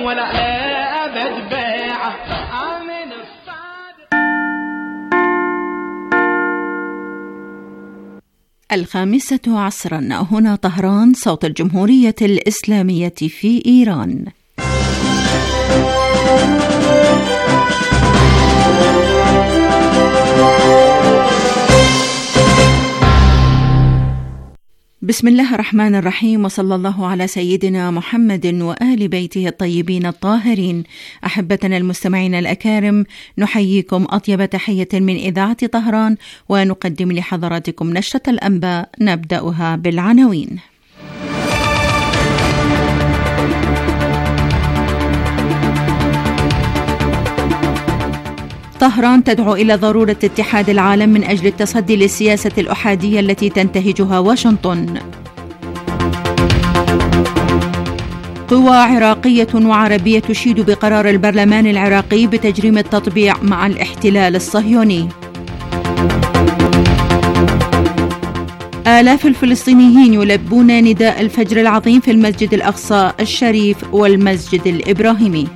ولا أبد بيعة آمن الصادق. 5:00 هنا طهران، صوت الجمهورية الإسلامية في إيران. بسم الله الرحمن الرحيم، وصلى الله على سيدنا محمد وآل بيته الطيبين الطاهرين. أحبتنا المستمعين الأكارم، نحييكم أطيب تحية من إذاعة طهران، ونقدم لحضراتكم نشرة الأنباء نبدأها بالعناوين. طهران تدعو إلى ضرورة اتحاد العالم من أجل التصدي للسياسة الأحادية التي تنتهجها واشنطن. قوى عراقية وعربية تشيد بقرار البرلمان العراقي بتجريم التطبيع مع الاحتلال الصهيوني. آلاف الفلسطينيين يلبون نداء الفجر العظيم في المسجد الأقصى الشريف والمسجد الإبراهيمي.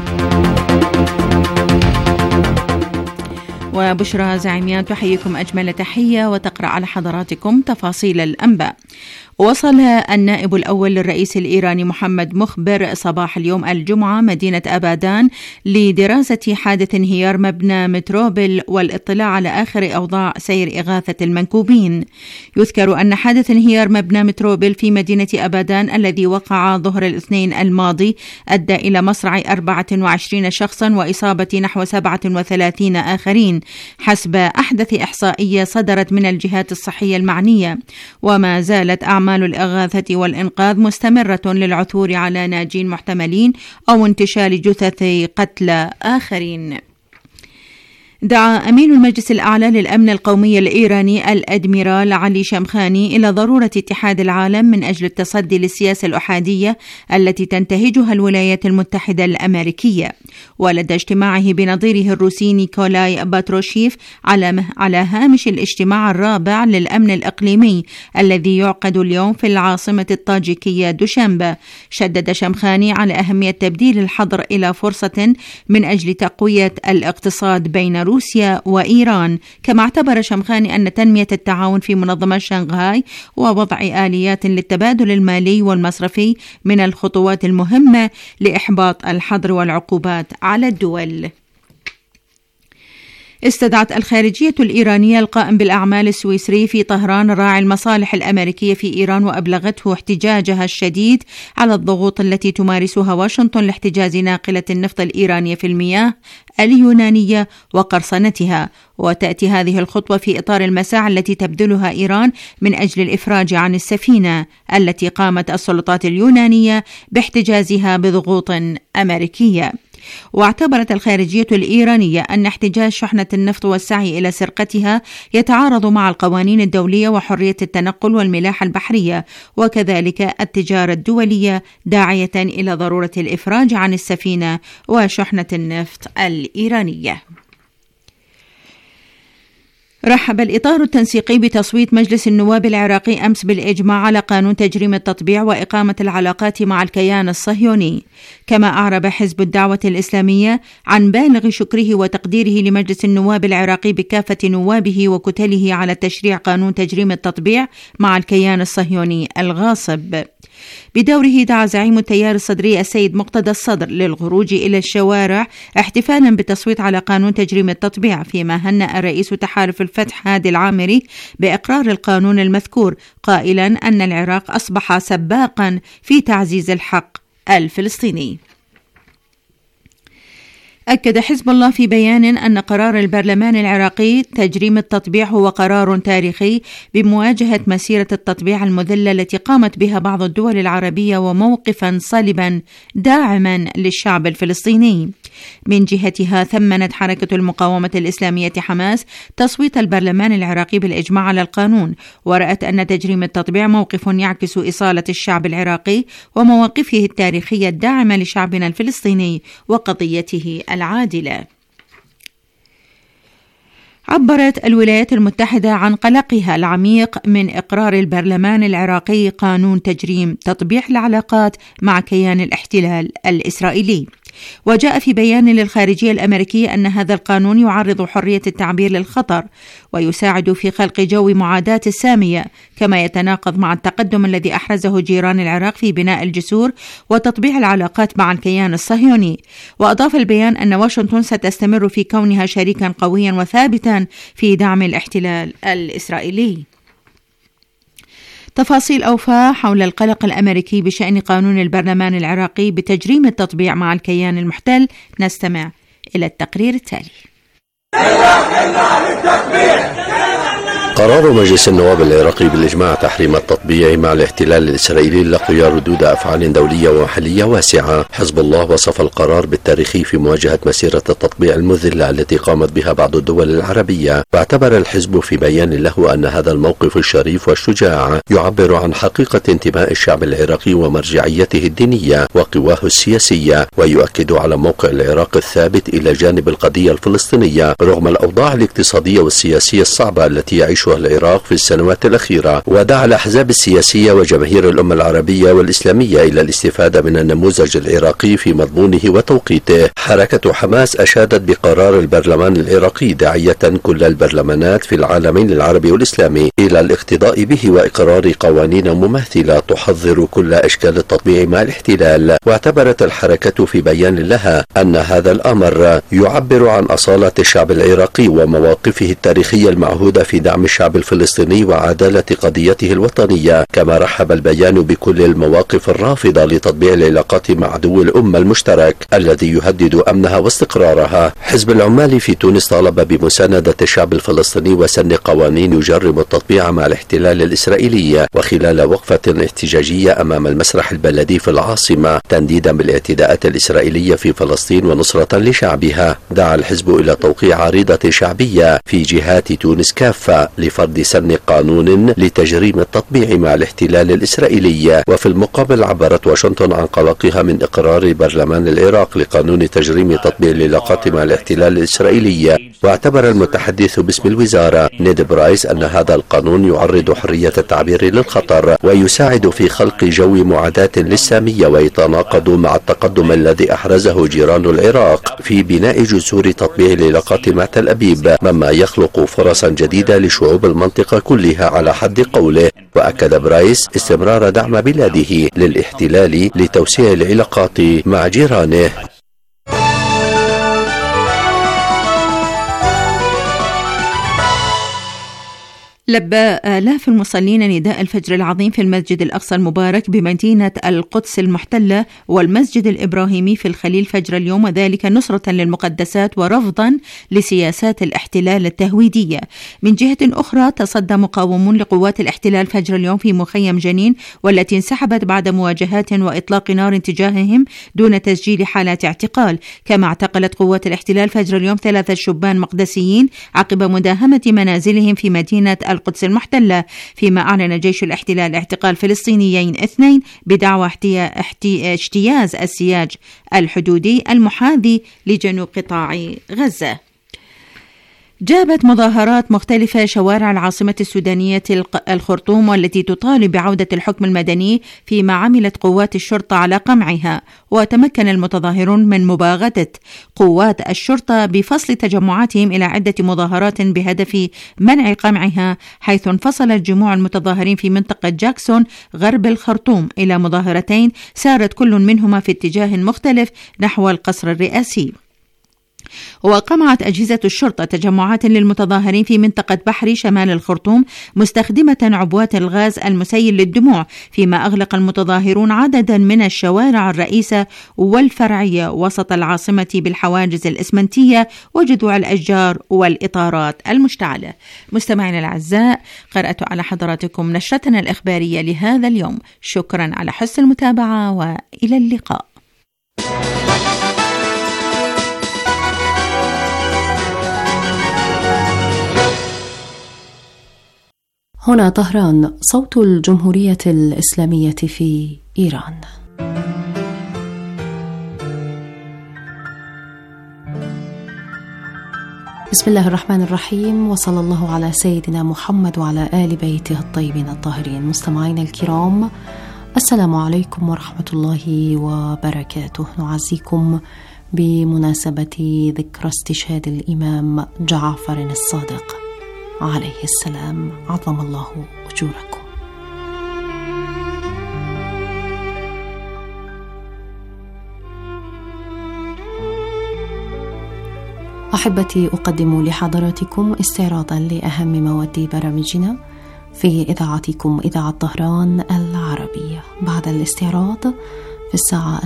وبشرى زعيميان تحييكم أجمل تحية وتقرأ على حضراتكم تفاصيل الأنباء. وصل النائب الأول للرئيس الإيراني محمد مخبر صباح اليوم الجمعة مدينة أبادان لدراسة حادث انهيار مبنى متروبل والاطلاع على آخر أوضاع سير إغاثة المنكوبين. يذكر أن حادث انهيار مبنى متروبل في مدينة أبادان الذي وقع ظهر الاثنين الماضي أدى إلى مصرع 24 شخصا وإصابة نحو 37 آخرين حسب أحدث إحصائية صدرت من الجهات الصحية المعنية. وما زالت أعمال الإغاثة والإنقاذ مستمرة للعثور على ناجين محتملين أو انتشال جثث قتلى آخرين. دعا أمين المجلس الأعلى للأمن القومي الإيراني الأدميرال علي شمخاني إلى ضرورة اتحاد العالم من أجل التصدي للسياسة الأحادية التي تنتهجها الولايات المتحدة الأمريكية. ولدى اجتماعه بنظيره الروسي نيكولاي باتروشيف على هامش الاجتماع الرابع للأمن الإقليمي الذي يعقد اليوم في العاصمة الطاجيكية دوشنبه، شدد شمخاني على أهمية تبديل الحظر إلى فرصة من أجل تقوية الاقتصاد بين روسيا وإيران. كما اعتبر شمخاني أن تنمية التعاون في منظمة شنغهاي ووضع آليات للتبادل المالي والمصرفي من الخطوات المهمة لإحباط الحظر والعقوبات على الدول. استدعت الخارجية الإيرانية القائم بالأعمال السويسري في طهران راعي المصالح الأمريكية في إيران وأبلغته احتجاجها الشديد على الضغوط التي تمارسها واشنطن لاحتجاز ناقلة النفط الإيرانية في المياه اليونانية وقرصنتها. وتأتي هذه الخطوة في إطار المساعي التي تبذلها إيران من أجل الإفراج عن السفينة التي قامت السلطات اليونانية باحتجازها بضغوط أمريكية. واعتبرت الخارجية الإيرانية أن احتجاز شحنة النفط والسعي إلى سرقتها يتعارض مع القوانين الدولية وحرية التنقل والملاحة البحرية وكذلك التجارة الدولية، داعية إلى ضرورة الإفراج عن السفينة وشحنة النفط الإيرانية. رحب الإطار التنسيقي بتصويت مجلس النواب العراقي أمس بالإجماع على قانون تجريم التطبيع وإقامة العلاقات مع الكيان الصهيوني. كما أعرب حزب الدعوة الإسلامية عن بالغ شكره وتقديره لمجلس النواب العراقي بكافة نوابه وكتله على تشريع قانون تجريم التطبيع مع الكيان الصهيوني الغاصب. بدوره دعا زعيم التيار الصدري السيد مقتدى الصدر للخروج إلى الشوارع احتفالا بالتصويت على قانون تجريم التطبيع، فيما هنأ رئيس تحالف الفتح هادي العامري بإقرار القانون المذكور قائلا أن العراق أصبح سباقا في تعزيز الحق الفلسطيني. أكد حزب الله في بيان أن قرار البرلمان العراقي تجريم التطبيع هو قرار تاريخي بمواجهة مسيرة التطبيع المذلة التي قامت بها بعض الدول العربية وموقفا صلبا داعما للشعب الفلسطيني. من جهتها ثمنت حركة المقاومة الإسلامية حماس تصويت البرلمان العراقي بالإجماع على القانون، ورأت أن تجريم التطبيع موقف يعكس إصالة الشعب العراقي ومواقفه التاريخية الداعمة لشعبنا الفلسطيني وقضيته العادلة. عبرت الولايات المتحدة عن قلقها العميق من إقرار البرلمان العراقي قانون تجريم تطبيع العلاقات مع كيان الاحتلال الإسرائيلي. وجاء في بيان للخارجية الأمريكية أن هذا القانون يعرض حرية التعبير للخطر ويساعد في خلق جو معاداة سامية، كما يتناقض مع التقدم الذي أحرزه جيران العراق في بناء الجسور وتطبيع العلاقات مع الكيان الصهيوني. وأضاف البيان أن واشنطن ستستمر في كونها شريكا قويا وثابتا في دعم الاحتلال الإسرائيلي. تفاصيل أوفى حول القلق الأمريكي بشأن قانون البرلمان العراقي بتجريم التطبيع مع الكيان المحتل، نستمع إلى التقرير التالي. قرار مجلس النواب العراقي بالإجماع تحريم التطبيع مع الاحتلال الإسرائيلي لقي ردود أفعال دولية ومحلية واسعة. حزب الله وصف القرار بالتاريخي في مواجهة مسيرة التطبيع المذلة التي قامت بها بعض الدول العربية، واعتبر الحزب في بيان له أن هذا الموقف الشريف والشجاع يعبر عن حقيقة انتماء الشعب العراقي ومرجعيته الدينية وقواه السياسية، ويؤكد على موقع العراق الثابت إلى جانب القضية الفلسطينية رغم الأوضاع الاقتصادية والسياسية الصعبة التي يعيشها العراق في السنوات الأخيرة. ودعا الأحزاب السياسية وجماهير الأمة العربية والإسلامية إلى الاستفادة من النموذج العراقي في مضمونه وتوقيته. حركة حماس أشادت بقرار البرلمان العراقي داعية كل البرلمانات في العالمين العربي والإسلامي إلى الاقتضاء به وإقرار قوانين مماثلة تحظر كل أشكال التطبيع مع الاحتلال. واعتبرت الحركة في بيان لها أن هذا الأمر يعبر عن أصالة الشعب العراقي ومواقفه التاريخية المعهودة في دعم الشعب الفلسطيني وعدالة قضيته الوطنية. كما رحب البيان بكل المواقف الرافضة لتطبيع العلاقات مع عدو الأمة المشترك الذي يهدد أمنها واستقرارها. حزب العمال في تونس طالب بمساندة الشعب الفلسطيني وسن قوانين يجرم التطبيع مع الاحتلال الإسرائيلي، وخلال وقفة احتجاجية أمام المسرح البلدي في العاصمة تنديدا بالاعتداءات الإسرائيلية في فلسطين ونصرة لشعبها، دعا الحزب إلى توقيع عريضة شعبية في جهات تونس كافة لفرض سن قانون لتجريم التطبيع مع الاحتلال الإسرائيلي. وفي المقابل عبرت واشنطن عن قلقها من إقرار برلمان العراق لقانون تجريم تطبيع العلاقات مع الاحتلال الإسرائيلي. واعتبر المتحدث باسم الوزارة نيد برايس أن هذا القانون يعرض حرية التعبير للخطر ويساعد في خلق جو معاداة للسامية، ويتناقض مع التقدم الذي أحرزه جيران العراق في بناء جسور تطبيع العلاقات مع تل أبيب، مما يخلق فرصا جديدة لشعوب المنطقة كلها على حد قوله. وأكد برايس استمرار دعم بلاده للاحتلال لتوسيع العلاقات مع جيرانه. لبى آلاف المصلين نداء الفجر العظيم في المسجد الأقصى المبارك بمدينة القدس المحتلة والمسجد الإبراهيمي في الخليل فجر اليوم، وذلك نصرة للمقدسات ورفضا لسياسات الاحتلال التهويدية. من جهة أخرى تصدى مقاومون لقوات الاحتلال فجر اليوم في مخيم جنين، والتي انسحبت بعد مواجهات وإطلاق نار تجاههم دون تسجيل حالات اعتقال. كما اعتقلت قوات الاحتلال فجر اليوم 3 شبان مقدسيين عقب مداهمة منازلهم في مدينة القدس المحتلة، فيما أعلن جيش الاحتلال اعتقال فلسطينيين 2 بدعوى اجتياز السياج الحدودي المحاذي لجنوب قطاع غزة. جابت مظاهرات مختلفة شوارع العاصمة السودانية الخرطوم، والتي تطالب بعودة الحكم المدني، فيما عملت قوات الشرطة على قمعها. وتمكن المتظاهرون من مباغتة قوات الشرطة بفصل تجمعاتهم إلى عدة مظاهرات بهدف منع قمعها، حيث انفصلت جموع المتظاهرين في منطقة جاكسون غرب الخرطوم إلى مظاهرتين سارت كل منهما في اتجاه مختلف نحو القصر الرئاسي. وقمعت أجهزة الشرطة تجمعات للمتظاهرين في منطقة بحري شمال الخرطوم مستخدمة عبوات الغاز المسيل للدموع، فيما أغلق المتظاهرون عددا من الشوارع الرئيسة والفرعية وسط العاصمة بالحواجز الإسمنتية وجذوع الأشجار والإطارات المشتعلة. مستمعينا الأعزاء، قرأت على حضراتكم نشرتنا الإخبارية لهذا اليوم. شكرا على حسن المتابعة وإلى اللقاء. هنا طهران، صوت الجمهورية الإسلامية في إيران. بسم الله الرحمن الرحيم، وصلى الله على سيدنا محمد وعلى آل بيته الطيبين الطاهرين. مستمعينا الكرام، السلام عليكم ورحمة الله وبركاته. نعزيكم بمناسبة ذكرى استشهاد الإمام جعفر الصادق عليه السلام، عظم الله أجوركم. أحبتي، أقدم لحضراتكم استعراضا لأهم مواد برامجنا في إذاعتكم إذاعة طهران العربية. بعد الاستعراض في الساعة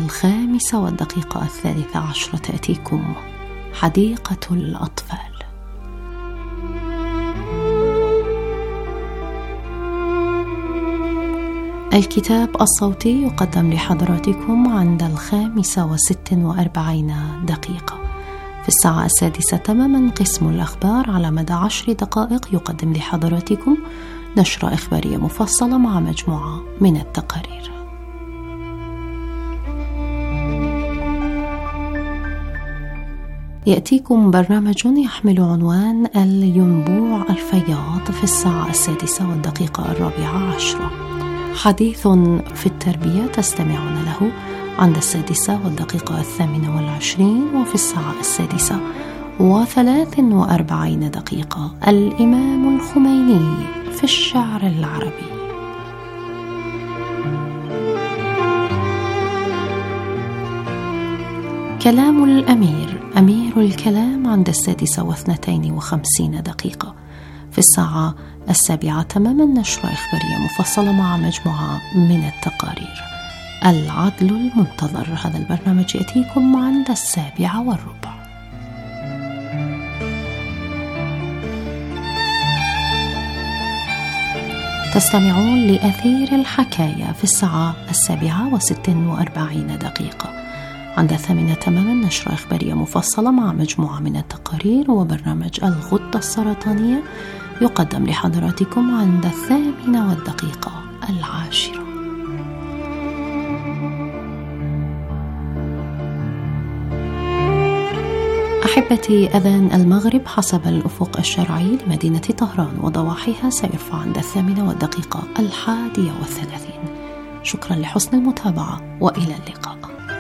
5:13 تأتيكم حديقة الأطفال. الكتاب الصوتي يقدم لحضراتكم عند 5:46. في الساعة 6 تماما قسم الأخبار على مدى 10 دقائق يقدم لحضراتكم نشرة إخبارية مفصلة مع مجموعة من التقارير. يأتيكم برنامج يحمل عنوان الينبوع الفياض في الساعة 6:04. حديث في التربية تستمعون له عند 6:28، وفي الساعة 6:43 الإمام الخميني في الشعر العربي. كلام الأمير، أمير الكلام عند 6:52. في الساعة 7 تماما نشرة إخبارية مفصلة مع مجموعة من التقارير. العدل المنتظر، هذا البرنامج يأتيكم عند 7:15. تستمعون لأثير الحكاية في الساعة 7:46. عند 8 تماما نشرة إخبارية مفصلة مع مجموعة من التقارير، وبرنامج الغدة السرطانية يقدم لحضراتكم عند 8:10. أحبتي، أذان المغرب حسب الأفق الشرعي لمدينة طهران وضواحيها سيرفع عند 8:31. شكرا لحسن المتابعة وإلى اللقاء.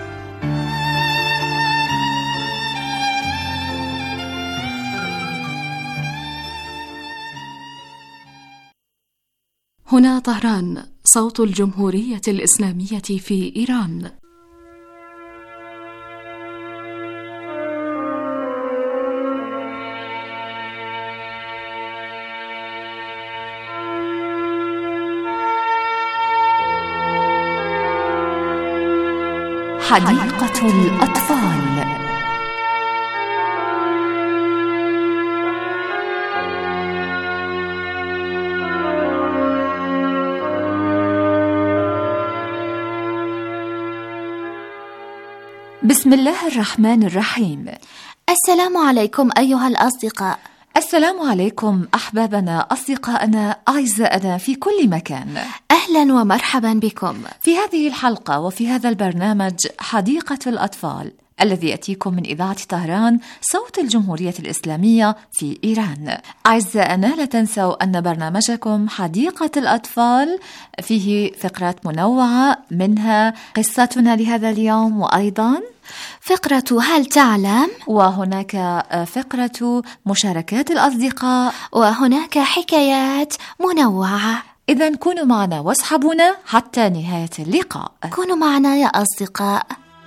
هنا طهران، صوت الجمهورية الإسلامية في إيران. حديقة الأطفال. بسم الله الرحمن الرحيم. السلام عليكم أيها الأصدقاء. السلام عليكم أحبابنا، أصدقائنا، أعزائنا في كل مكان. أهلا ومرحبا بكم في هذه الحلقة وفي هذا البرنامج حديقة الأطفال الذي يأتيكم من إذاعة طهران صوت الجمهورية الإسلامية في إيران. أعزائنا، لا تنسوا أن برنامجكم حديقة الأطفال فيه فقرات منوعة، منها قصتنا لهذا اليوم، وأيضا فقرة هل تعلم، وهناك فقرة مشاركات الأصدقاء، وهناك حكايات منوعة. إذن كونوا معنا واصحبونا حتى نهاية اللقاء. كونوا معنا يا أصدقاء.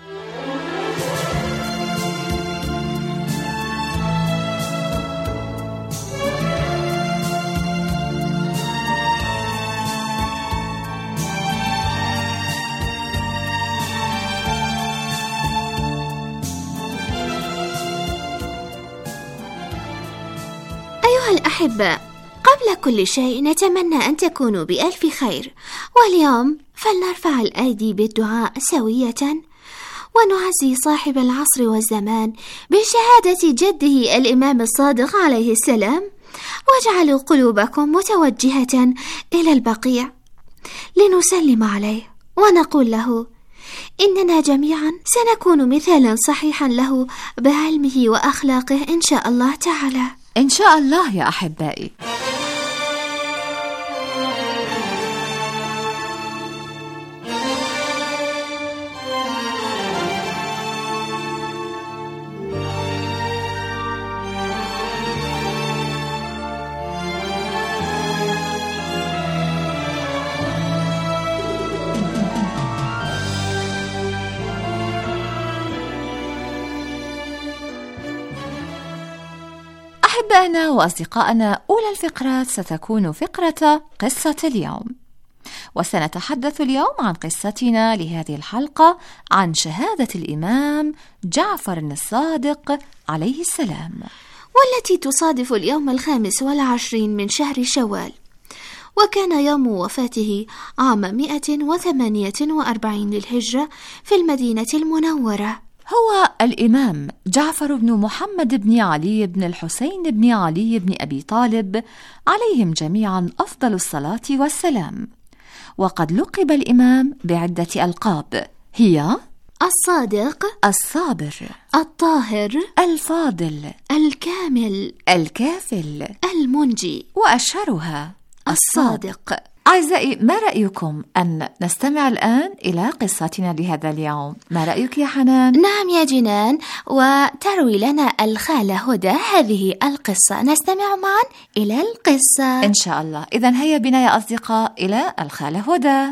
أيها الأحباء، قبل كل شيء نتمنى أن تكونوا بألف خير، واليوم فلنرفع الأيدي بالدعاء سوية ونعزي صاحب العصر والزمان بشهادة جده الإمام الصادق عليه السلام، واجعلوا قلوبكم متوجهة إلى البقيع لنسلم عليه ونقول له: إننا جميعا سنكون مثالا صحيحا له بعلمه وأخلاقه إن شاء الله تعالى. إن شاء الله يا أحبائي. أحبائنا وأصدقائنا، أولى الفقرات ستكون فقرة قصة اليوم، وسنتحدث اليوم عن قصتنا لهذه الحلقة عن شهادة الإمام جعفر الصادق عليه السلام، والتي تصادف اليوم 25 من شهر شوال، وكان يوم وفاته عام 148 للهجرة في المدينة المنورة. هو الإمام جعفر بن محمد بن علي بن الحسين بن علي بن أبي طالب عليهم جميعا أفضل الصلاة والسلام. وقد لقب الإمام بعدة ألقاب، هي الصادق، الصابر، الطاهر، الفاضل، الكامل، الكافل، المنجي، وأشهرها الصادق. أعزائي، ما رأيكم أن نستمع الآن إلى قصتنا لهذا اليوم؟ ما رأيك يا حنان؟ نعم يا جنان، وتروي لنا الخالة هدى هذه القصة. نستمع معا إلى القصة إن شاء الله. إذن هيا بنا يا أصدقاء إلى الخالة هدى.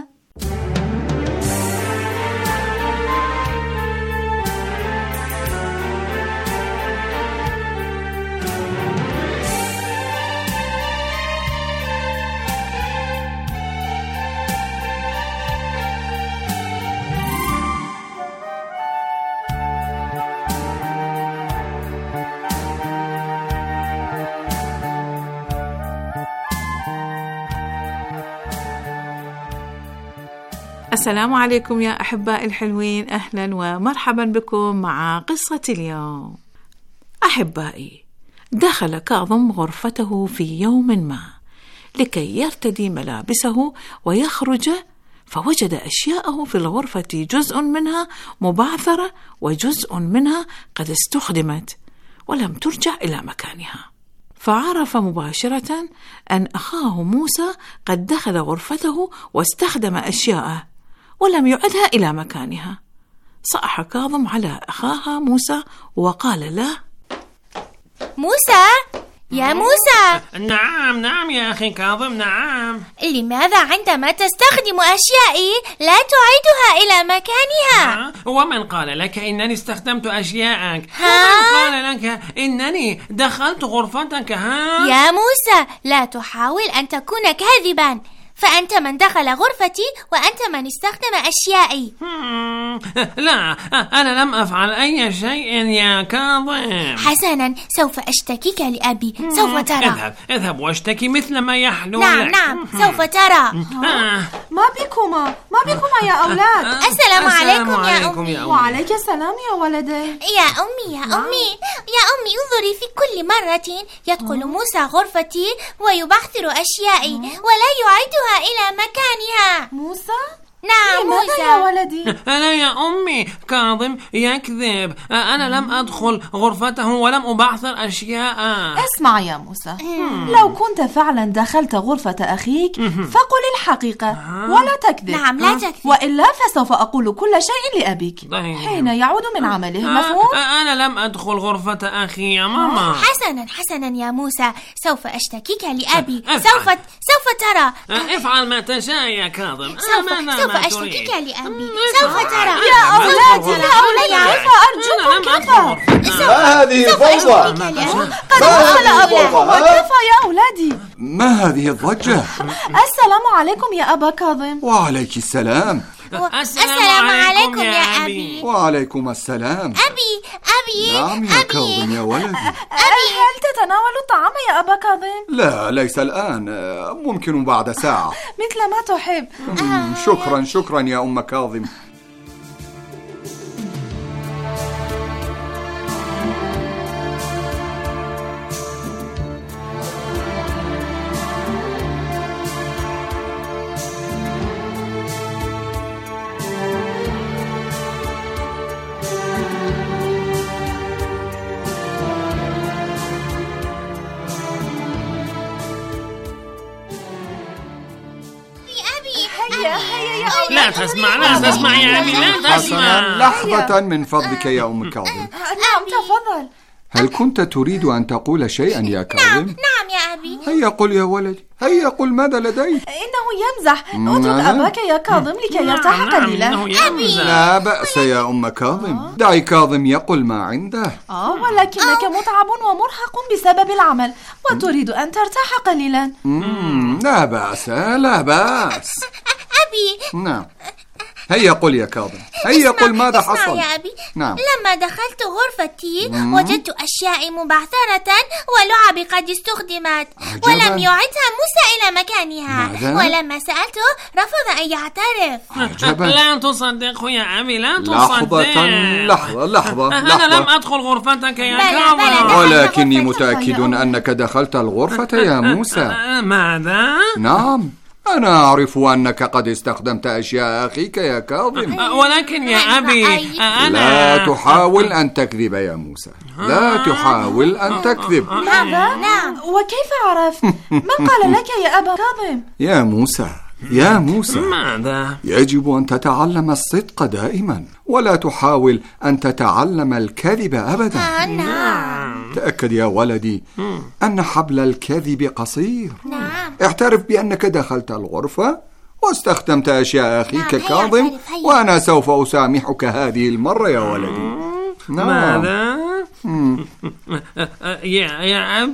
السلام عليكم يا أحبائي الحلوين، أهلا ومرحبا بكم مع قصة اليوم. أحبائي، دخل كاظم غرفته في يوم ما لكي يرتدي ملابسه ويخرج، فوجد أشياءه في الغرفة جزء منها مبعثرة وجزء منها قد استخدمت ولم ترجع إلى مكانها، فعرف مباشرة أن أخاه موسى قد دخل غرفته واستخدم أشياءه ولم يعدها إلى مكانها. صاح كاظم على أخاها موسى وقال له: موسى، يا موسى. نعم يا أخي كاظم، نعم. لماذا عندما تستخدم أشيائي لا تعيدها إلى مكانها؟ ومن قال لك إنني استخدمت أشياءك؟ ومن قال لك إنني دخلت غرفتك؟ يا موسى، لا تحاول أن تكون كاذبا، فأنت من دخل غرفتي وأنت من استخدم أشيائي. لا، أنا لم أفعل أي شيء يا كاظم. حسنا، سوف أشتكيك لأبي، سوف ترى. اذهب واشتكي مثل ما يحلو لك. نعم، سوف ترى. ما بكما يا أولاد؟ السلام عليكم يا أمي. وعليك السلام يا ولدي. يا أمي انظري، في كل مرة يدخل موسى غرفتي ويبعثر أشيائي ولا يعيدها إلى مكانها. موسى؟ نعم، موسى. يا ولدي؟ أنا يا أمي كاظم يكذب، أنا لم أدخل غرفته ولم أبعثر أشياء. اسمع يا موسى، لو كنت فعلا دخلت غرفة أخيك فقل الحقيقة ولا تكذب. نعم، لا تكذب، وإلا فسوف أقول كل شيء لأبيك حين يعود من عمله. مفهوم؟ أنا لم أدخل غرفة أخي يا ماما. حسنا يا موسى، سوف أشتكيك لأبي. سوف ترى. افعل ما تشاء يا كاظم. سوف أشتكيك لأبي، سوف ترى. يا أولادي أرجوكم، كفى. ما هذه الفوضى؟ قد دخل أبوكم وكفى يا أولادي. ما هذه الضجة؟ السلام عليكم يا أبا كاظم. وعليك السلام. السلام عليكم يا أبي. وعليكم السلام. أبي. نعم يا كاظم يا ولدي. هل تتناول الطعام يا أبا كاظم؟ لا، ليس الآن، ممكن بعد ساعة. مثل ما تحب. شكرا يا أم كاظم. لا تسمع يا أبي، لا تسمع. لحظة من فضلك يا أم كاظم. نعم تفضل. هل كنت تريد أن تقول شيئا يا كاظم؟ نعم يا أبي. هيا قل يا ولدي، هيا قل ماذا لديك. إنه يمزح. اترك أباك يا كاظم لكي يرتاح قليلا. لا بأس يا أم كاظم، دعي كاظم يقل ما عنده. ولكنك متعب ومرهق بسبب العمل وتريد أن ترتاح قليلا. لا بأس لا بأس. أبي. نعم، هيا قل يا كاظم، هيا قل ماذا حصل. يا أبي. نعم. لما دخلت غرفتي وجدت أشياء مبعثرة ولعب قد استخدمت ولم يعدها موسى إلى مكانها. ولما سألته رفض أن يعترف. لا تصدقه يا أبي، لا تصدق. لحظة. أنا لم أدخل غرفتك يا كاظم. ولكني متأكد أنك دخلت الغرفة يا موسى. ماذا؟ نعم، أنا أعرف أنك قد استخدمت أشياء أخيك يا كاظم. ولكن يا أبي أنا... لا تحاول أن تكذب يا موسى، لا تحاول أن تكذب. ماذا؟ نعم. وكيف عرفت؟ من قال لك يا أبا كاظم؟ يا موسى ماذا؟ يجب أن تتعلم الصدق دائما ولا تحاول أن تتعلم الكذب أبدا. تأكد يا ولدي أن حبل الكذب قصير. اعترف بأنك دخلت الغرفة واستخدمت أشياء أخيك كاظم، وأنا سوف أسامحك هذه المرة يا ولدي. ماذا؟ يا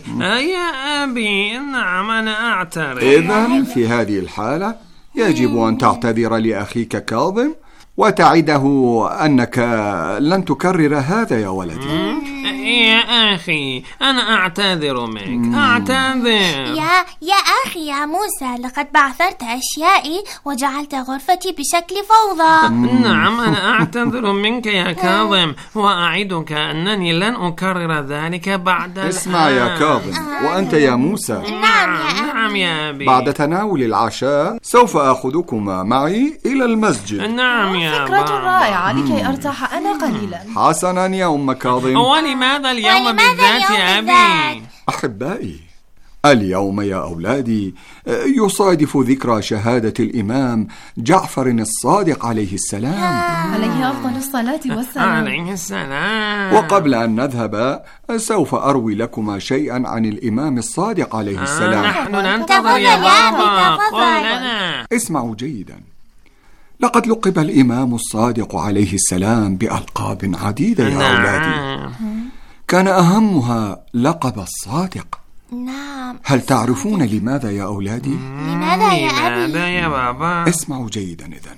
أبي نعم أنا أعترف. إذن في هذه الحالة يجب أن تعتذر لأخيك كاظم وتعده أنك لن تكرر هذا يا ولدي. يا أخي أنا أعتذر منك، أعتذر. يا أخي يا موسى، لقد بعثرت أشيائي وجعلت غرفتي بشكل فوضى. نعم أنا أعتذر منك يا كاظم، وأعدك أنني لن أكرر ذلك بعد الآن. اسمع يا كاظم، وأنت يا موسى. نعم يا أبي. بعد تناول العشاء سوف أخذكما معي إلى المسجد. نعم يا فكرة رائعة لكي أرتاح أنا قليلا. حسنا يا أم كاظم. ولماذا اليوم بالذات يا أبي؟ أحبائي، اليوم يا أولادي يصادف ذكرى شهادة الإمام جعفر الصادق عليه السلام، عليه أفضل الصلاة والسلام. عليه السلام. وقبل أن نذهب سوف أروي لكما شيئا عن الإمام الصادق عليه السلام. نحن ننتظر يا بابا، قل لنا. اسمعوا جيدا. لقد لقب الإمام الصادق عليه السلام بألقاب عديدة يا أولادي، كان أهمها لقب الصادق. نعم. هل تعرفون لماذا يا أولادي؟ لماذا يا أبي؟ لماذا يا بابا؟ اسمعوا جيدا إذن.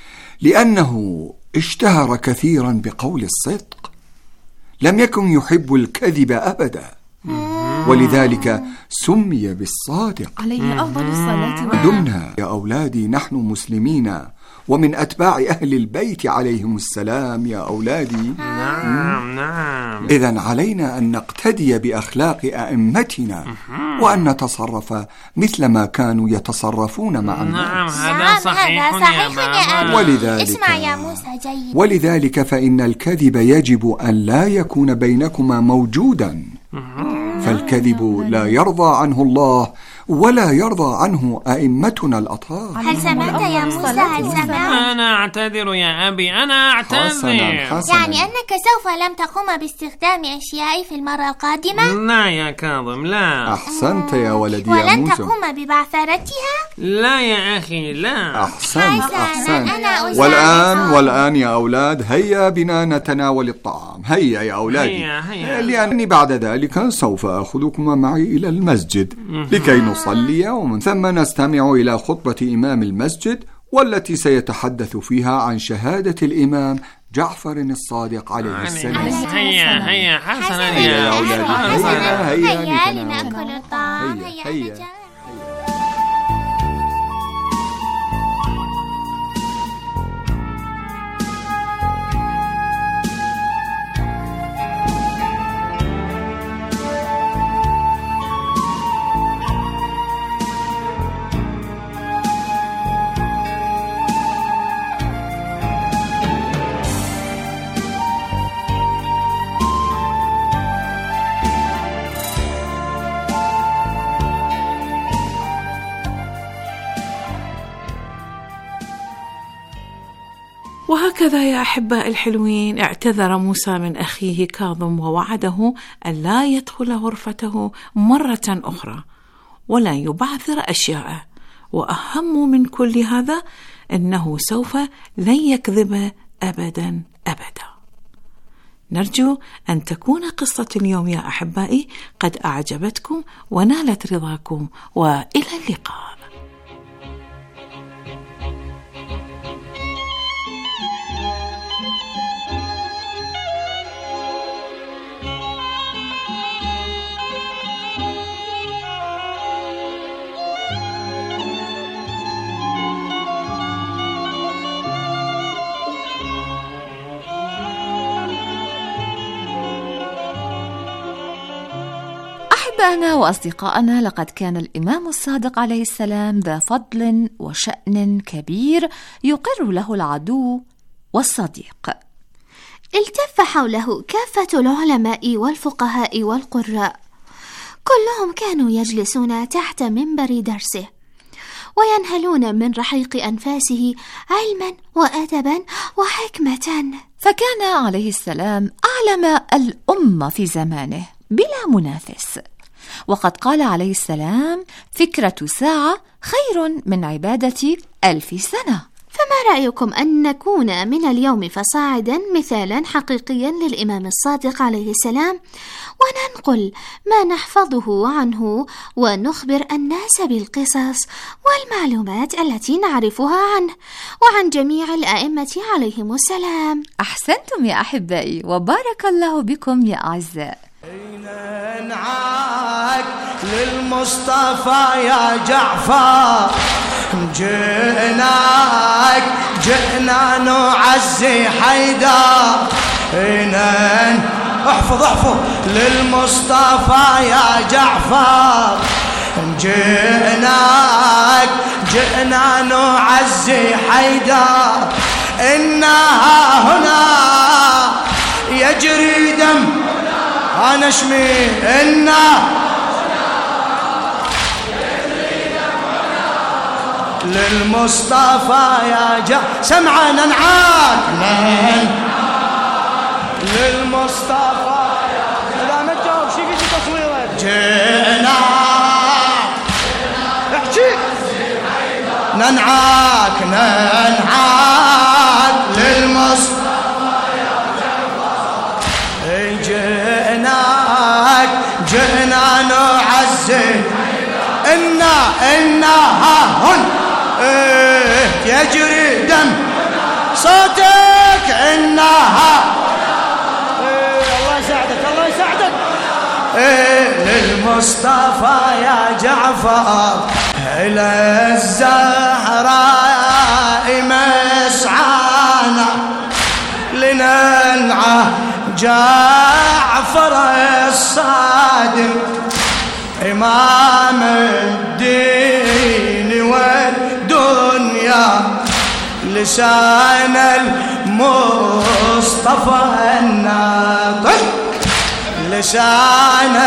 لأنه اشتهر كثيرا بقول الصدق، لم يكن يحب الكذب أبدا، ولذلك سمي بالصادق عليه أفضل الصلاة والسلام. دمنا يا أولادي نحن مسلمين ومن أتباع أهل البيت عليهم السلام يا أولادي. نعم. إذن علينا أن نقتدي بأخلاق أئمتنا وأن نتصرف مثل ما كانوا يتصرفون مع الناس. نعم هذا صحيح يا بابا. ولذلك اسمع يا موسى جيد. ولذلك فإن الكذب يجب أن لا يكون بينكما موجودا، فالكذب لا يرضى عنه الله ولا يرضى عنه أئمتنا الأطهار. هل سمعت يا موسى؟ هل سمعت؟ أنا أعتذر يا أبي، أنا أعتذر. يعني أنك سوف لم تقوم باستخدام أشيائي في المرة القادمة؟ لا يا كاظم لا. أحسنت يا ولدي يا ولن موسى. تقوم ببعثرتها؟ لا يا أخي لا. أحسنت. والآن يا أولاد هيا بنا نتناول الطعام. هيا يا أولادي. هيا. لأنني بعد ذلك سوف أخذكما معي إلى المسجد لكي نصلي، ومن ثم نستمع إلى خطبة إمام المسجد والتي سيتحدث فيها عن شهادة الإمام جعفر الصادق عليه السلام. هيا حسنا يا أولادي. هيا لنأكل الطعام. هيا. هكذا يا أحباء الحلوين اعتذر موسى من أخيه كاظم ووعده أن لا يدخل غرفته مرة أخرى ولا يبعثر أشياءه، وأهم من كل هذا أنه سوف لن يكذب أبدا أبدا. نرجو أن تكون قصة اليوم يا أحبائي قد أعجبتكم ونالت رضاكم، وإلى اللقاء. أحبائنا وأصدقائنا، لقد كان الإمام الصادق عليه السلام ذا فضل وشأن كبير يقر له العدو والصديق. التف حوله كافة العلماء والفقهاء والقراء، كلهم كانوا يجلسون تحت منبر درسه وينهلون من رحيق أنفاسه علما وأدبا وحكمة. فكان عليه السلام أعلم الأمة في زمانه بلا منافس، وقد قال عليه السلام: فكرة ساعة خير من عبادة 1000 سنة. فما رأيكم أن نكون من اليوم فصاعدا مثالا حقيقيا للإمام الصادق عليه السلام، وننقل ما نحفظه عنه ونخبر الناس بالقصص والمعلومات التي نعرفها عنه وعن جميع الأئمة عليهم السلام. أحسنتم يا أحبائي، وبارك الله بكم يا أعزاء. ننعاك للمصطفى يا جعفر، جئنا نعزي حيدر. احفظ للمصطفى يا جعفر، جئنا نعزي حيدر. إنها هنا يجري دم أنا اشمي. للمصطفى يا سمعا ننعاك للمصطفى إذا ما تجاوب شي في تصويرك. جئنا احكي ننعاك للمصطفى يا جعفر. جئنا نعزي. إنها هن يجري دم صوتك. إنها الله يساعدك للمصطفى يا جعفر. إلى الزهراء مسعانا لننعى جعفر الصادق، إمام الدين والدنيا، لسان المصطفى الناطق، لسان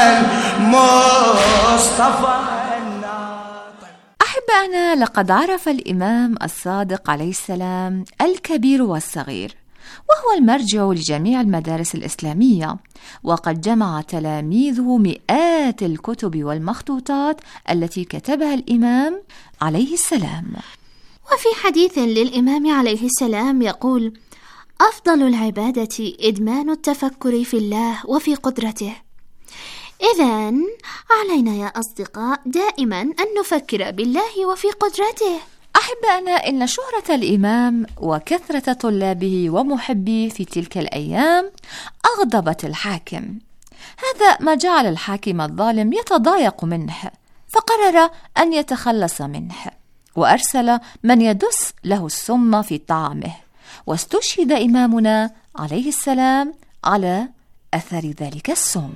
المصطفى الناطق. أحبائنا، لقد عرف الإمام الصادق عليه السلام الكبير والصغير، وهو المرجع لجميع المدارس الإسلامية، وقد جمع تلاميذه مئات الكتب والمخطوطات التي كتبها الإمام عليه السلام. وفي حديث للإمام عليه السلام يقول: أفضل العبادة إدمان التفكر في الله وفي قدرته. إذن علينا يا أصدقاء دائما أن نفكر بالله وفي قدرته. أحبائنا، إن شهرة الإمام وكثرة طلابه ومحبيه في تلك الأيام أغضبت الحاكم. هذا ما جعل الحاكم الظالم يتضايق منه، فقرر أن يتخلص منه، وأرسل من يدس له السم في طعامه، واستشهد إمامنا عليه السلام على أثر ذلك السم.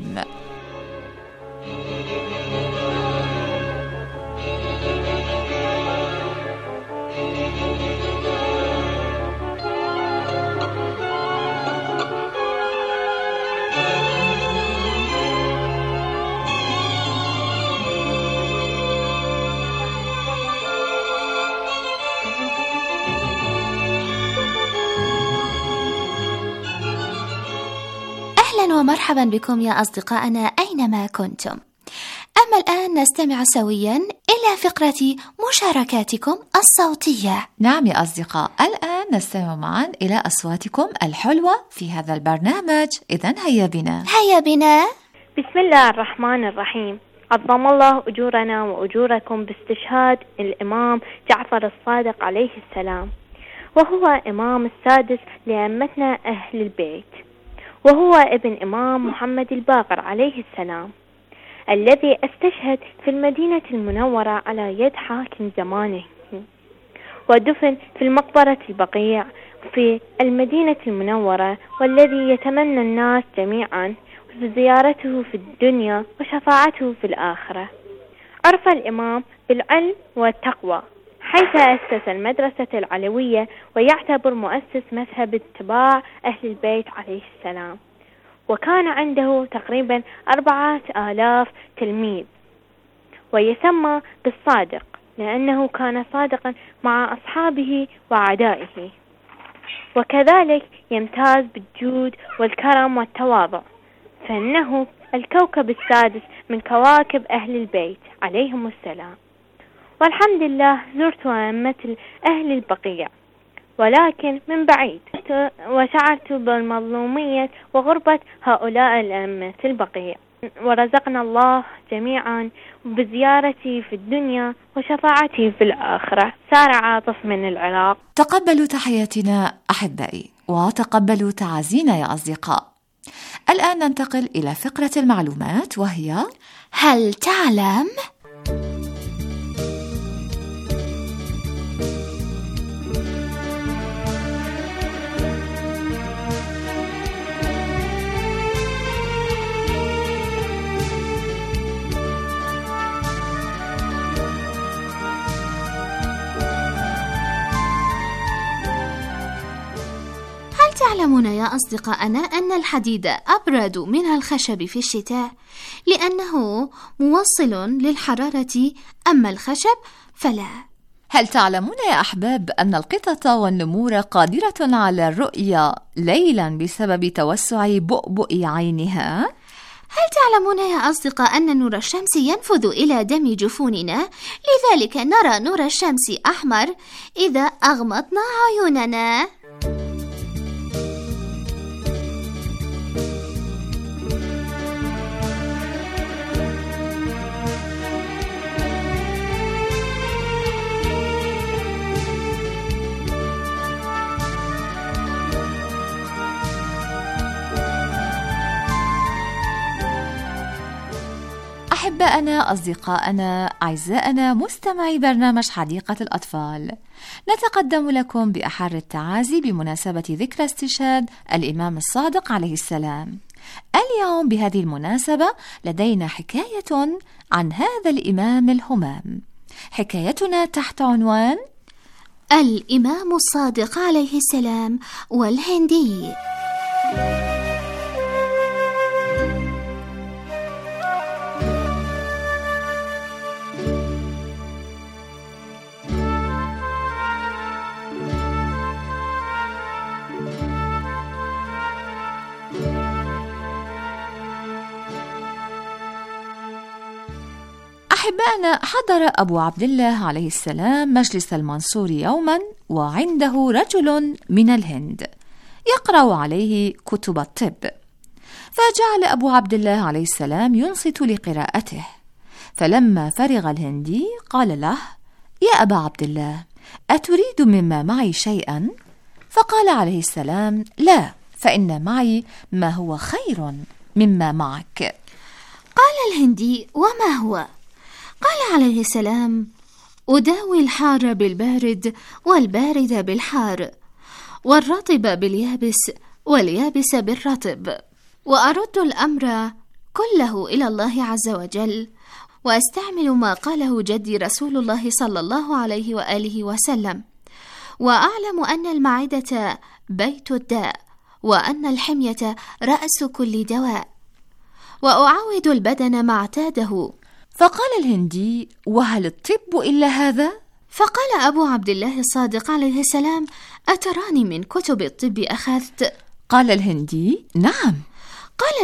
أهلا ومرحبا بكم يا أصدقائنا أينما كنتم. أما الآن نستمع سويا إلى فقرة مشاركاتكم الصوتية. نعم يا أصدقاء، الآن نستمع معا إلى أصواتكم الحلوة في هذا البرنامج. إذن هيا بنا. بسم الله الرحمن الرحيم. عظم الله أجورنا وأجوركم باستشهاد الإمام جعفر الصادق عليه السلام، وهو إمام السادس لأئمتنا أهل البيت، وهو ابن إمام محمد الباقر عليه السلام، الذي استشهد في المدينة المنورة على يد حاكم زمانه، ودفن في المقبرة البقيع في المدينة المنورة، والذي يتمنى الناس جميعا زيارته في الدنيا وشفاعته في الآخرة. عرف الإمام بالعلم والتقوى، حيث أسس المدرسة العلوية، ويعتبر مؤسس مذهب اتباع أهل البيت عليه السلام، وكان عنده تقريبا 4000 تلميذ، ويسمى بالصادق لأنه كان صادقا مع أصحابه وأعدائه، وكذلك يمتاز بالجود والكرم والتواضع، فإنه الكوكب السادس من كواكب أهل البيت عليهم السلام. والحمد لله زرت أئمة أهل البقيع، ولكن من بعيد، وشعرت بالمظلومية وغربة هؤلاء الأئمة البقيع، ورزقنا الله جميعا بزيارتي في الدنيا وشفاعتي في الآخرة. سارة عاطف من العراق. تقبلوا تحياتنا أحبائي، وتقبلوا تعازينا يا أصدقاء. الآن ننتقل إلى فقرة المعلومات، وهي هل تعلم؟ تعلمون يا أصدقائنا أن الحديد أبرد من الخشب في الشتاء لأنه موصل للحرارة، أما الخشب فلا. هل تعلمون يا أحباب أن القطط والنمور قادرة على الرؤية ليلا بسبب توسع بؤبؤ عينها؟ هل تعلمون يا أصدقاء أن نور الشمس ينفذ إلى دم جفوننا، لذلك نرى نور الشمس أحمر إذا أغمضنا عيوننا؟ أحبائنا، أصدقائنا، أعزائنا، مستمعي برنامج حديقة الأطفال، نتقدم لكم بأحر التعازي بمناسبة ذكرى استشهاد الإمام الصادق عليه السلام. اليوم بهذه المناسبة لدينا حكاية عن هذا الإمام الهمام. حكايتنا تحت عنوان الإمام الصادق عليه السلام والهندي. أحبائنا، حضر أبو عبد الله عليه السلام مجلس المنصور يوما، وعنده رجل من الهند يقرأ عليه كتب الطب، فجعل أبو عبد الله عليه السلام ينصت لقراءته. فلما فرغ الهندي قال له: يا أبا عبد الله، أتريد مما معي شيئا؟ فقال عليه السلام: لا، فإن معي ما هو خير مما معك. قال الهندي: وما هو؟ قال عليه السلام: أداوي الحار بالبارد، والبارد بالحار، والرطب باليابس، واليابس بالرطب، وأرد الأمر كله إلى الله عز وجل، وأستعمل ما قاله جدي رسول الله صلى الله عليه وآله وسلم، وأعلم أن المعدة بيت الداء، وأن الحمية رأس كل دواء، وأعود البدن ما اعتاده. فقال الهندي: وهل الطب إلا هذا؟ فقال أبو عبد الله الصادق عليه السلام: أتراني من كتب الطب أخذت؟ قال الهندي: نعم. قال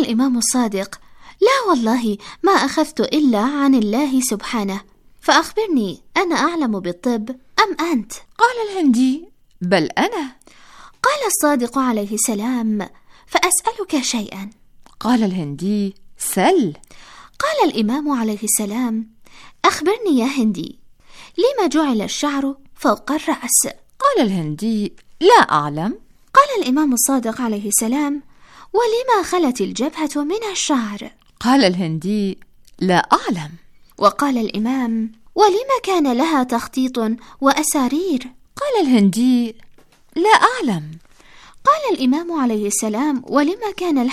الإمام الصادق: لا والله ما أخذت إلا عن الله سبحانه، فأخبرني، أنا أعلم بالطب أم أنت؟ قال الهندي: بل أنا. قال الصادق عليه السلام: فأسألك شيئا. قال الهندي: سل. قال الإمام عليه السلام: أخبرني يا هندي، لما جعل الشعر فوق الرأس؟ قال الهندي: لا أعلم. قال الإمام الصادق عليه السلام: ولما خلت الجبهة من الشعر؟ قال الهندي: لا أعلم. وقال الإمام: ولما كان لها تخطيط وأسارير؟ قال الهندي: لا أعلم. قال الإمام عليه السلام: ولما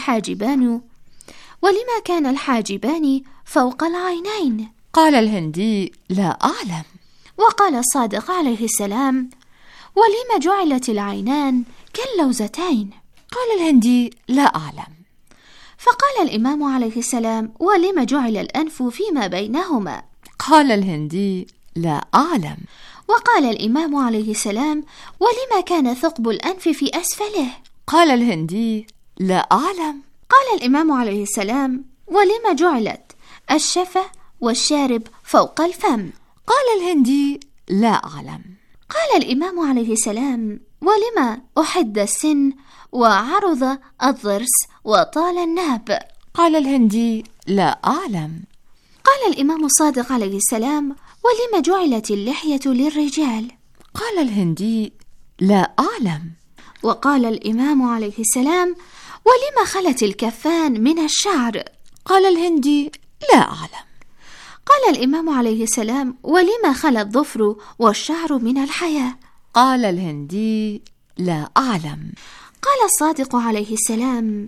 كان الحاجبان فوق العينين؟ قال الهندي: لا أعلم. وقال الصادق عليه السلام: ولما جعلت العينان كاللوزتين؟ قال الهندي: لا أعلم. فقال الإمام عليه السلام: ولما جعل الأنف فيما بينهما؟ قال الهندي: لا أعلم. وقال الإمام عليه السلام: ولما كان ثقب الأنف في أسفله؟ قال الهندي: لا أعلم. قال الإمام عليه السلام: ولما جعلت الشفة والشارب فوق الفم؟ قال الهندي: لا أعلم. قال الإمام عليه السلام: ولما أحد السن وعرض الضرس وطال الناب؟ قال الهندي: لا أعلم. قال الإمام الصادق عليه السلام: ولما جعلت اللحية للرجال؟ قال الهندي: لا أعلم. وقال الإمام عليه السلام: ولما خلت الكفان من الشعر؟ قال الهندي: لا أعلم. قال الإمام عليه السلام: ولما خلى الظفر والشعر من الحياة؟ قال الهندي: لا أعلم. قال الصادق عليه السلام: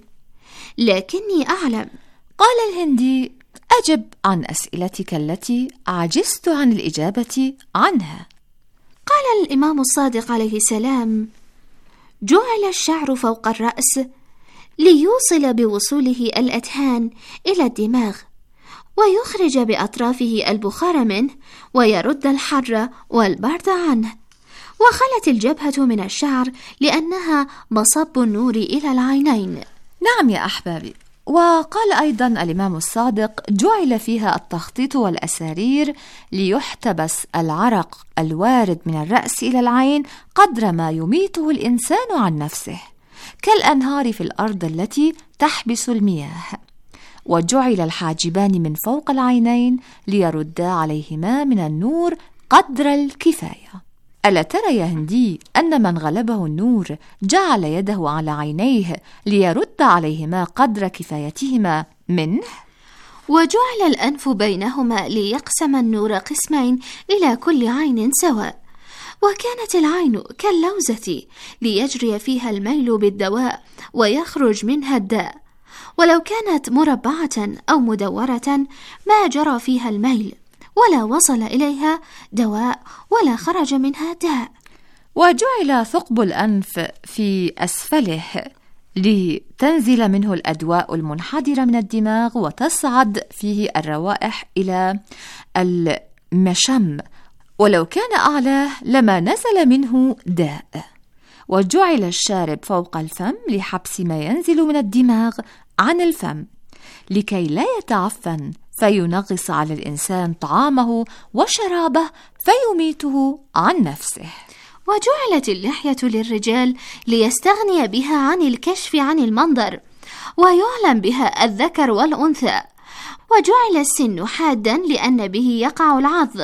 لكني أعلم. قال الهندي: أجب عن أسئلتك التي عجزت عن الإجابة عنها. قال الإمام الصادق عليه السلام: جعل الشعر فوق الرأس ليوصل بوصوله الأدهان إلى الدماغ، ويخرج بأطرافه البخار منه، ويرد الحر والبرد عنه. وخلت الجبهة من الشعر لأنها مصب النور إلى العينين. نعم يا أحبابي. وقال أيضا الإمام الصادق: جعل فيها التخطيط والأسارير ليحتبس العرق الوارد من الرأس إلى العين قدر ما يميته الإنسان عن نفسه، كالأنهار في الأرض التي تحبس المياه. وجعل الحاجبان من فوق العينين ليردا عليهما من النور قدر الكفاية. ألا ترى يا هندي أن من غلبه النور جعل يده على عينيه ليرد عليهما قدر كفايتهما منه؟ وجعل الأنف بينهما ليقسم النور قسمين إلى كل عين سواء. وكانت العين كاللوزة ليجري فيها الميل بالدواء ويخرج منها الداء، ولو كانت مربعة أو مدورة ما جرى فيها الميل ولا وصل إليها دواء ولا خرج منها داء. وجعل ثقب الأنف في أسفله لتنزل منه الأدواء المنحدرة من الدماغ وتصعد فيه الروائح إلى المشم، ولو كان أعلاه لما نزل منه داء. وجعل الشارب فوق الفم لحبس ما ينزل من الدماغ عن الفم لكي لا يتعفن فينغص على الإنسان طعامه وشرابه فيميته عن نفسه. وجعلت اللحية للرجال ليستغني بها عن الكشف عن المنظر ويعلم بها الذكر والأنثى. وجعل السن حادا لأن به يقع العض.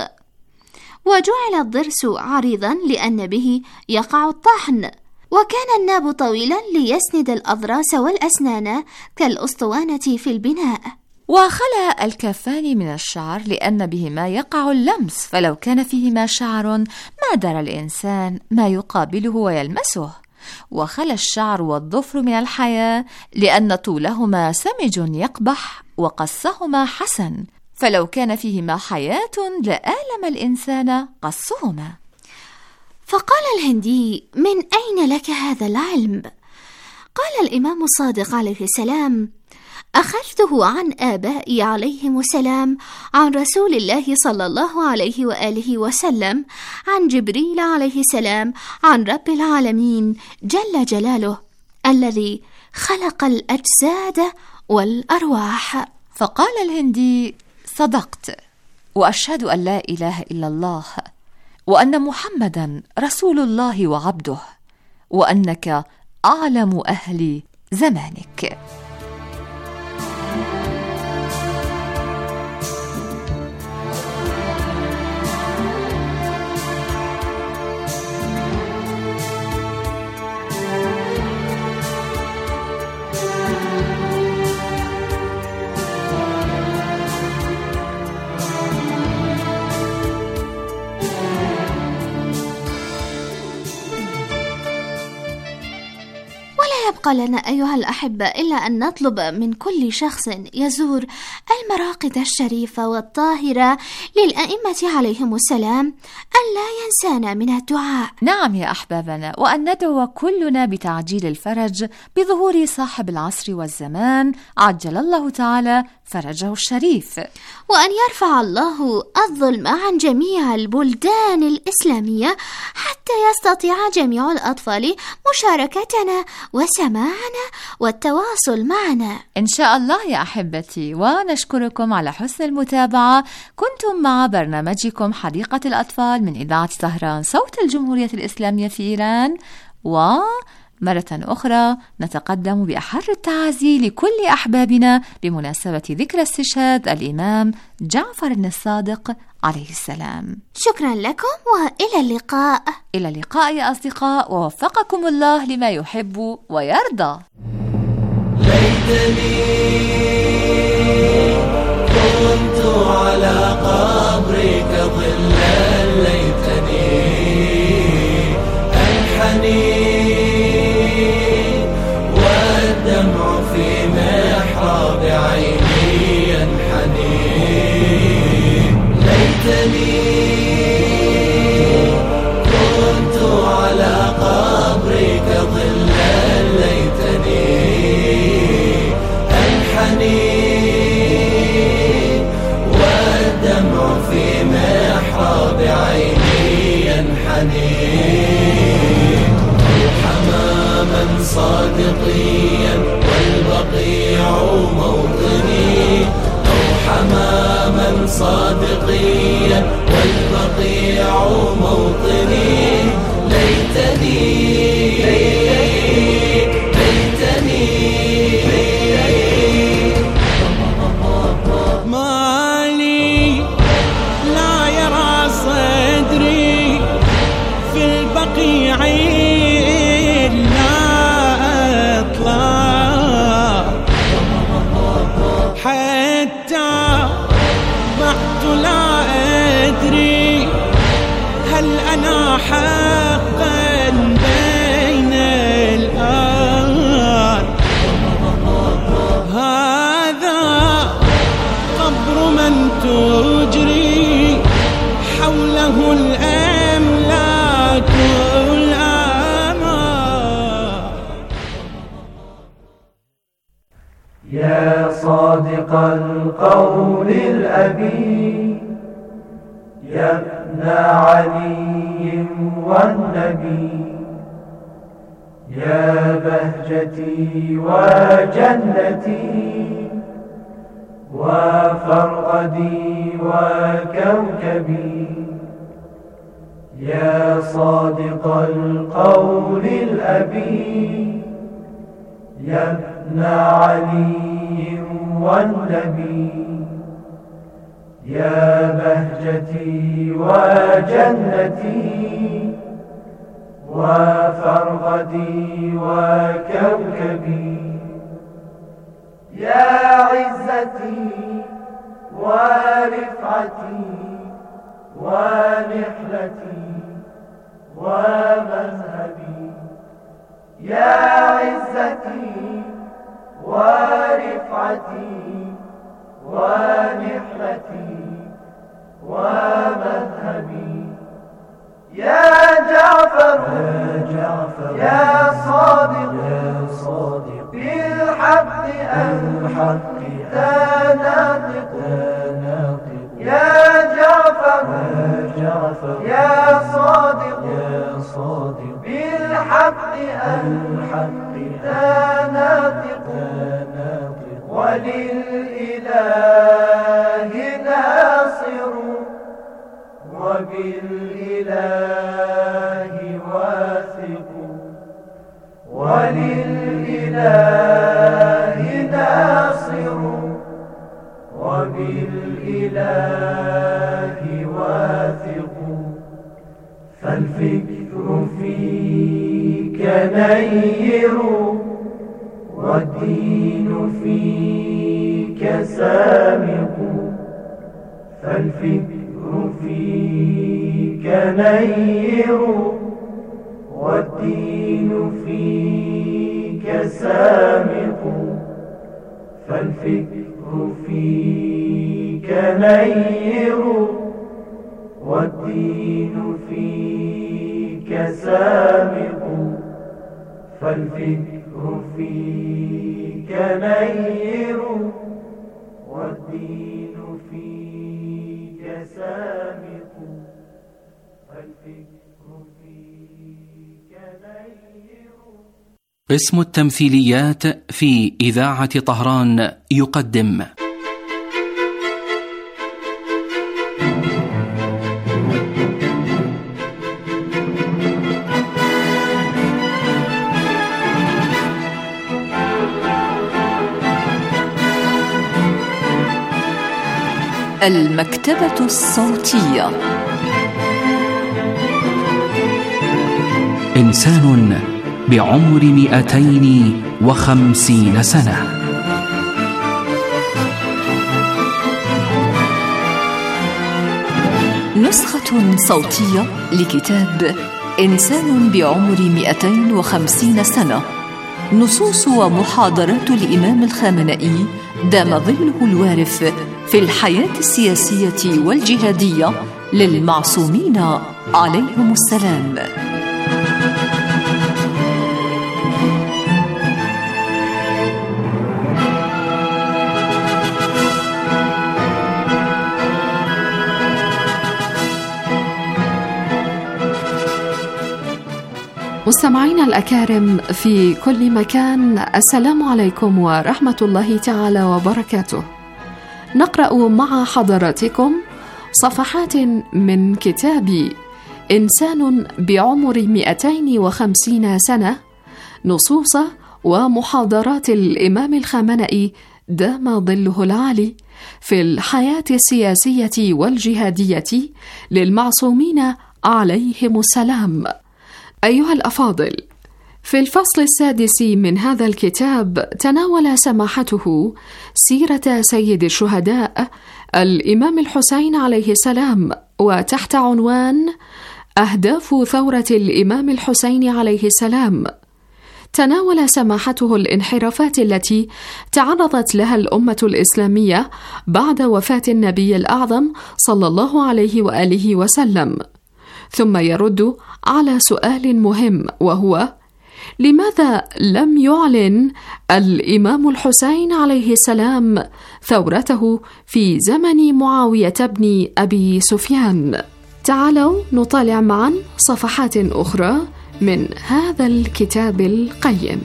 وجعل الضرس عريضا لأن به يقع الطحن. وكان الناب طويلا ليسند الأضراس والأسنان كالأسطوانة في البناء. وخلى الكفان من الشعر لأن بهما يقع اللمس، فلو كان فيهما شعر ما درى الإنسان ما يقابله ويلمسه. وخلى الشعر والظفر من الحياة لأن طولهما سمج يقبح وقصهما حسن، فلو كان فيهما حياة لآلم الإنسان قصهما. فقال الهندي: من أين لك هذا العلم؟ قال الإمام الصادق عليه السلام: أخذته عن آبائي عليهم السلام، عن رسول الله صلى الله عليه وآله وسلم، عن جبريل عليه السلام، عن رب العالمين جل جلاله الذي خلق الأجساد والأرواح. فقال الهندي: صدقت، وأشهد أن لا إله إلا الله، وأن محمدا رسول الله وعبده، وأنك أعلم أهل زمانك. يبقى لنا أيها الأحبة إلا أن نطلب من كل شخص يزور المراقد الشريفة والطاهرة للأئمة عليهم السلام أن لا ينسانا من الدعاء. نعم يا أحبابنا، وأن ندعو كلنا بتعجيل الفرج بظهور صاحب العصر والزمان عجل الله تعالى فرجه الشريف، وأن يرفع الله الظلم عن جميع البلدان الإسلامية حتى يستطيع جميع الأطفال مشاركتنا وسماعنا والتواصل معنا إن شاء الله يا أحبتي. ونشكركم على حسن المتابعة. كنتم مع برنامجكم حديقة الأطفال من إذاعة طهران صوت الجمهورية الإسلامية في إيران. ومرة أخرى نتقدم بأحر التعازي لكل أحبابنا بمناسبة ذكرى استشهاد الإمام جعفر الصادق عليه السلام. شكرا لكم وإلى اللقاء. إلى اللقاء يا أصدقاء، ووفقكم الله لما يحب ويرضى. ليتني كنت على قبرك ظلا، ليتني أنحني والدمع في محراب عيني ينحني. ليتني كنت على قبرك ظلا، ليتني أنحني والدمع في محراب عيني ينحني. حماما صادقيا والبقيع موطني، أو حماما صادقيا والبقيع موطني. ليتني مالي لا يرى صدري في البقيع إلا أطلع، حتى بعد لا أدري هل أنا حقا بين الآن. هذا قبر من تجري حوله الأملاك الأمان. يا صادق القول الأبي، يا ابن علي والنبي، يا بهجتي وجنتي وفرقدي وكوكبي. يا صادق القول الأبي، يا ابن علي والنبي، يا بهجتي وجنتي وفرقدي وكوكبي. يا عزتي ورفعتي ونحلتي ومذهبي. يا عزتي ورفعتي ونحلتي ومذهبي. يا جعفر يا صادق بالحق الحق تناطق. يا جعفر يا صادق بالحق الحق تناطق. وللإله ناصر وبالإله واثق وللإله ناصر وبالإله واثق فالفكر فيك نير والدين فيك سامق فالفكر فيك نير والدين فيك سامق فالفكر فيك نير والدين فيك سامق فالفكر فيك نير والدين فيك سامق فالفكر فيك نير. قسم التمثيليات في إذاعة طهران يقدم المكتبة الصوتية. إنسان بعمر 250 سنة. نسخة صوتية لكتاب إنسان بعمر 250 سنة، نصوص ومحاضرات الإمام الخامنئي دام ظله الوارف في الحياة السياسية والجهادية للمعصومين عليهم السلام. مستمعينا الأكارم في كل مكان، السلام عليكم ورحمة الله تعالى وبركاته. نقرأ مع حضراتكم صفحات من كتاب إنسان بعمر 250 سنة، نصوص ومحاضرات الإمام الخامنئي دام ظله العالي في الحياة السياسية والجهادية للمعصومين عليهم السلام. أيها الأفاضل، في الفصل السادس من هذا الكتاب تناول سماحته سيرة سيد الشهداء الإمام الحسين عليه السلام، وتحت عنوان أهداف ثورة الإمام الحسين عليه السلام تناول سماحته الانحرافات التي تعرضت لها الأمة الإسلامية بعد وفاة النبي الأعظم صلى الله عليه وآله وسلم، ثم يرد على سؤال مهم، وهو: لماذا لم يعلن الإمام الحسين عليه السلام ثورته في زمن معاوية بن أبي سفيان؟ تعالوا نطالع معا صفحات أخرى من هذا الكتاب القيم.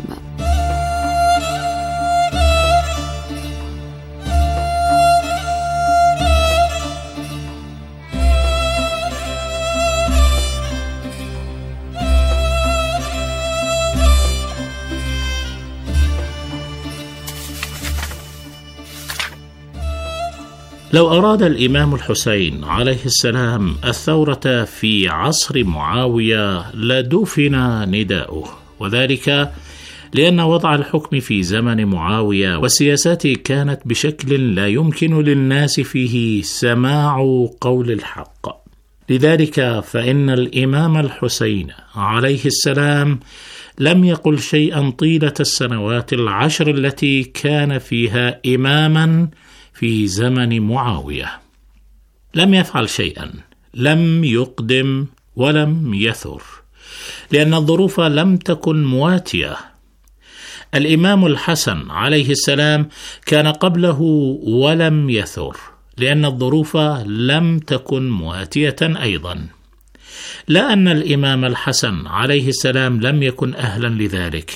لو أراد الإمام الحسين عليه السلام الثورة في عصر معاوية لدفن نداؤه، وذلك لأن وضع الحكم في زمن معاوية وسياساته كانت بشكل لا يمكن للناس فيه سماع قول الحق. لذلك فإن الإمام الحسين عليه السلام لم يقل شيئا طيلة السنوات 10 التي كان فيها إماما في زمن معاوية. لم يفعل شيئا، لم يقدم ولم يثر، لأن الظروف لم تكن مواتية. الإمام الحسن عليه السلام كان قبله ولم يثر، لأن الظروف لم تكن مواتية أيضا. لا أن الإمام الحسن عليه السلام لم يكن أهلا لذلك،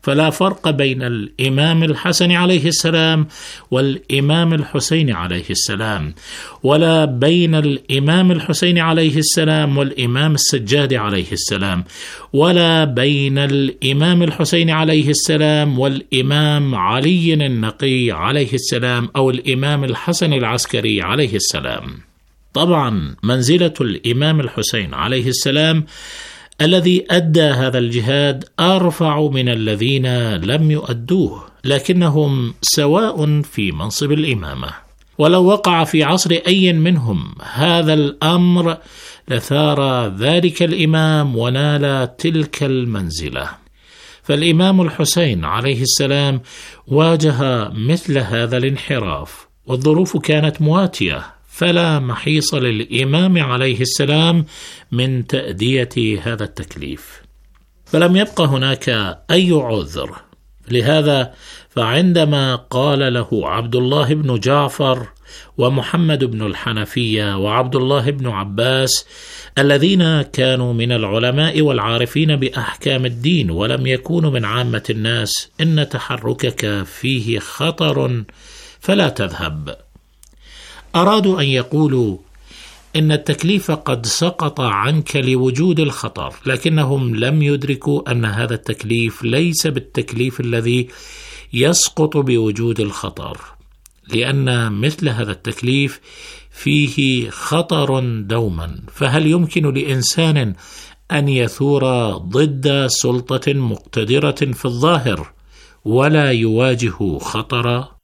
فلا فرق بين الإمام الحسن عليه السلام والإمام الحسين عليه السلام، ولا بين الإمام الحسين عليه السلام والإمام السجاد عليه السلام، ولا بين الإمام الحسين عليه السلام والإمام علي النقي عليه السلام أو الإمام الحسن العسكري عليه السلام. طبعا منزلة الإمام الحسين عليه السلام الذي أدى هذا الجهاد أرفع من الذين لم يؤدوه، لكنهم سواء في منصب الإمامة، ولو وقع في عصر أي منهم هذا الأمر لثار ذلك الإمام ونال تلك المنزلة. فالإمام الحسين عليه السلام واجه مثل هذا الانحراف، والظروف كانت مواتية، فلا محيص للإمام عليه السلام من تأدية هذا التكليف، فلم يبق هناك أي عذر. لهذا فعندما قال له عبد الله بن جعفر ومحمد بن الحنفية وعبد الله بن عباس الذين كانوا من العلماء والعارفين بأحكام الدين ولم يكونوا من عامة الناس: إن تحركك فيه خطر فلا تذهب، أرادوا أن يقولوا إن التكليف قد سقط عنك لوجود الخطر، لكنهم لم يدركوا أن هذا التكليف ليس بالتكليف الذي يسقط بوجود الخطر، لأن مثل هذا التكليف فيه خطر دوما. فهل يمكن لإنسان أن يثور ضد سلطة مقتدرة في الظاهر ولا يواجه خطرا؟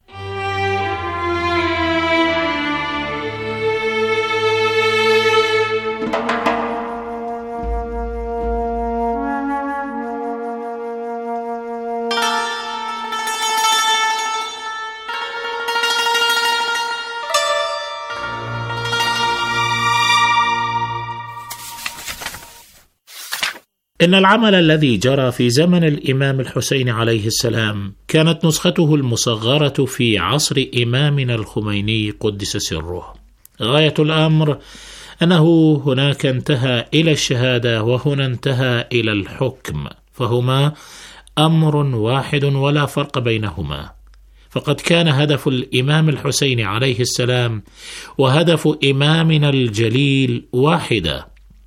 إن العمل الذي جرى في زمن الإمام الحسين عليه السلام كانت نسخته المصغرة في عصر إمامنا الخميني قدس سره. غاية الأمر أنه هناك انتهى إلى الشهادة وهنا انتهى إلى الحكم، فهما أمر واحد ولا فرق بينهما. فقد كان هدف الإمام الحسين عليه السلام وهدف إمامنا الجليل واحدة،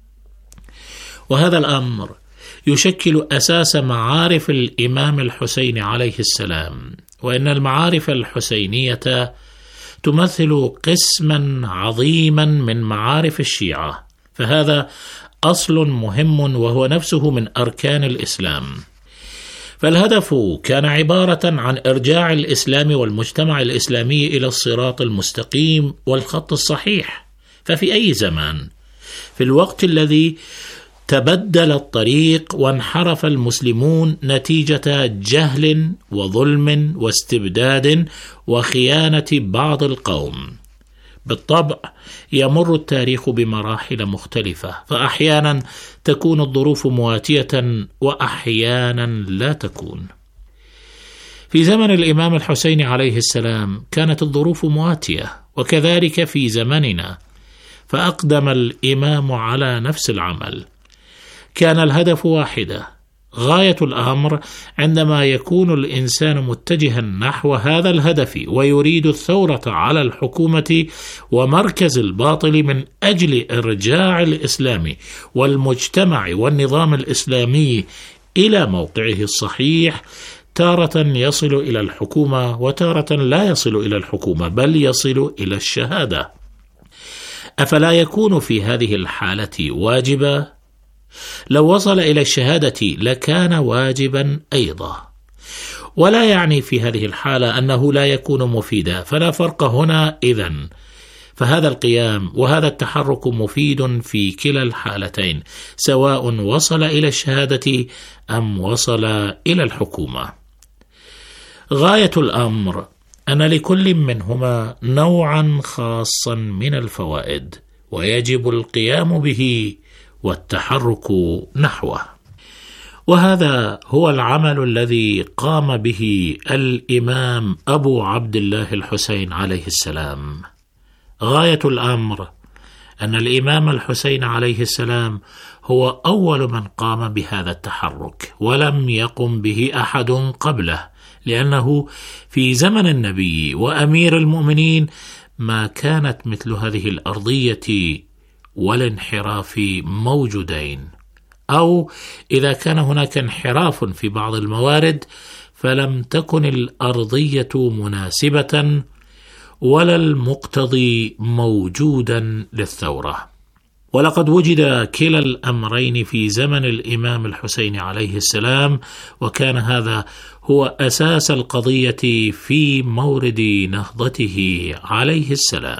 وهذا الأمر يشكل أساس معارف الإمام الحسين عليه السلام. وإن المعارف الحسينية تمثل قسما عظيما من معارف الشيعة، فهذا أصل مهم وهو نفسه من أركان الإسلام. فالهدف كان عبارة عن إرجاع الإسلام والمجتمع الإسلامي إلى الصراط المستقيم والخط الصحيح. ففي أي زمان، في الوقت الذي تبدل الطريق وانحرف المسلمون نتيجة جهل وظلم واستبداد وخيانة بعض القوم، بالطبع يمر التاريخ بمراحل مختلفة، فأحيانا تكون الظروف مواتية وأحيانا لا تكون. في زمن الإمام الحسين عليه السلام كانت الظروف مواتية، وكذلك في زمننا، فأقدم الإمام على نفس العمل. كان الهدف واحدة. غاية الأمر عندما يكون الإنسان متجها نحو هذا الهدف ويريد الثورة على الحكومة ومركز الباطل من أجل إرجاع الإسلام والمجتمع والنظام الإسلامي إلى موقعه الصحيح، تارة يصل إلى الحكومة وتارة لا يصل إلى الحكومة بل يصل إلى الشهادة. أفلا يكون في هذه الحالة واجبا؟ لو وصل إلى الشهادة لكان واجبا أيضا، ولا يعني في هذه الحالة أنه لا يكون مفيدا، فلا فرق هنا إذن. فهذا القيام وهذا التحرك مفيد في كلا الحالتين، سواء وصل إلى الشهادة أم وصل إلى الحكومة. غاية الأمر أن لكل منهما نوعا خاصا من الفوائد، ويجب القيام به والتحرك نحوه. وهذا هو العمل الذي قام به الإمام أبو عبد الله الحسين عليه السلام. غاية الأمر أن الإمام الحسين عليه السلام هو أول من قام بهذا التحرك، ولم يقم به أحد قبله، لأنه في زمن النبي وأمير المؤمنين ما كانت مثل هذه الأرضية والانحراف موجودين، أو إذا كان هناك انحراف في بعض الموارد فلم تكن الأرضية مناسبة ولا المقتضي موجودا للثورة. ولقد وجد كلا الأمرين في زمن الإمام الحسين عليه السلام، وكان هذا هو أساس القضية في مورد نهضته عليه السلام.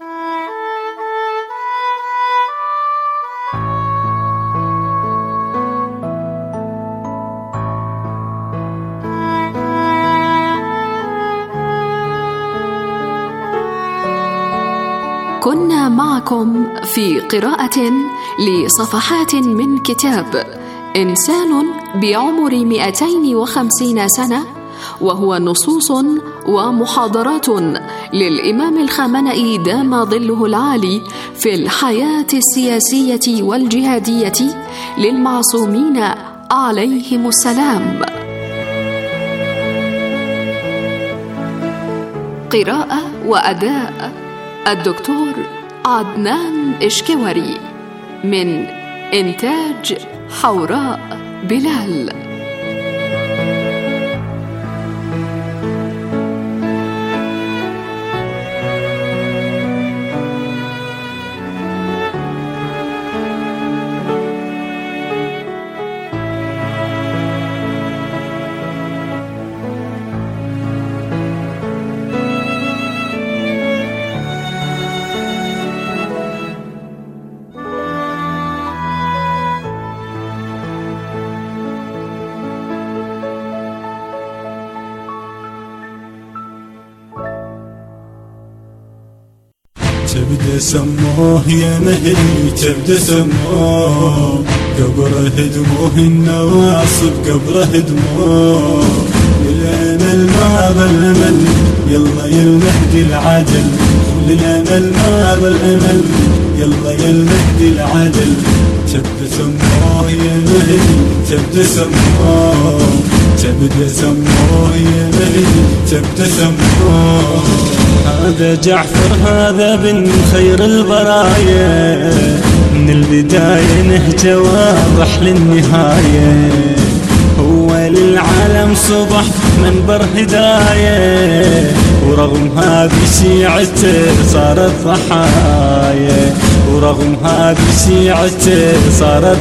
كنا معكم في قراءة لصفحات من كتاب إنسان بعمر 250 سنة، وهو نصوص ومحاضرات للإمام الخامنئي دام ظله العالي في الحياة السياسية والجهادية للمعصومين عليهم السلام. قراءة وأداء الدكتور عدنان إشكوري، من إنتاج حوراء بلال. تبدأ سموه يا مهدي، تبدأ سموه قبره هدموه النواصب، قبره هدموه للأمل ما بالأمل، يلا يا المهدي العدل، للأمل ما بالأمل، يلا يا المهدي العدل. تبدأ سموه يا مهدي، تبدأ سموه، تبدأ سموه يا مهدي، تبدأ سموه. هذا جعفر هذا بن خير البرايا، من البداية نهجه واضح للنهاية، هو للعالم صبح منبر هداية، ورغم هذه شيعته صارت ضحايا، ورغم هذه شيعته صارت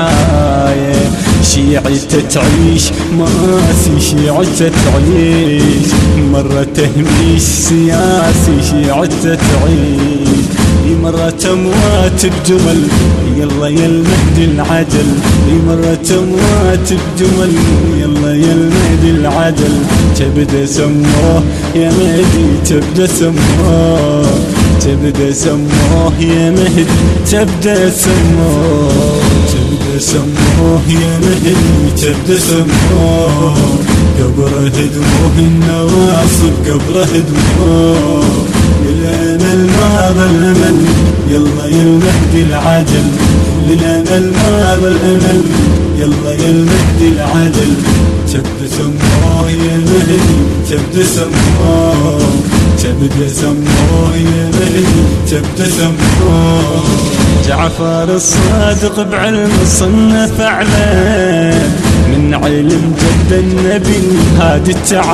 ضحايا. شيعته تعيش ماسي، شيعته تعيش مرة تهميش سياسي، شيعته تعيش مرة أموات بجمل، يلا يا المهدي العدل، مرة أموات بجمل، يلا يا المهدي العدل. تبدأ سموه يا مهدي، تبدأ سموه، تبدأ سموه يا مهدي، تبدأ سموه، تبدأ سموه يا مهدي، تبدأ سموه قبره هدموه النواصب، قبره هدموه للأمل ما بالأمل، يلا يا المهدي العدل، للأمل ما بالأمل، يلا يا المهدي العدل. تبدأ سموه يا مهدي، تبدأ سموه، تبدأ سموه يا مهدي، تبدأ سموه. جعفر الصادق بعلم صنف عليه، من علم جد النبي الهادي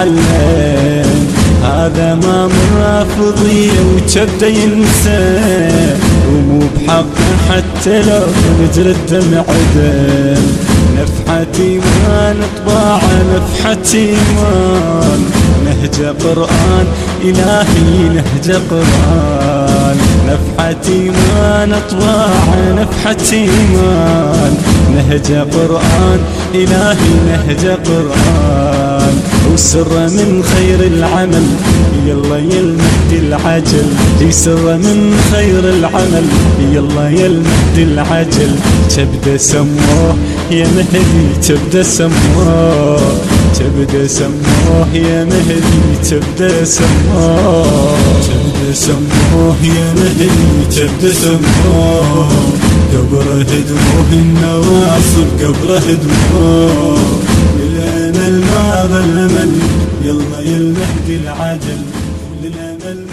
التعلم، هذا ما من رافضية وتبدأ ينسى، ومو بحقه حتى لو نجر الدمع عدل. نفحة إيمان طباعة، نفحة إيمان، نهج قرآن إلهي، نهج قرآن. نفحة إيمان طباعة، نفحة إيمان، نهج قرآن إلهي، نهج قرآن. وسر من خير العمل، يلا يا المهدي العجل، يسر من خير العمل، يلا يا المهدي العجل. تبدأ سموه يا مهدي، تبدأ سموه، تبدأ سموه يا مهدي، تبدأ سموه، تبدأ سموه يا مهل تبدأ سموه قبره دموه النواصب قبره دموه للأمل ما ظل أمل يلا يا المهدي العجل للأمل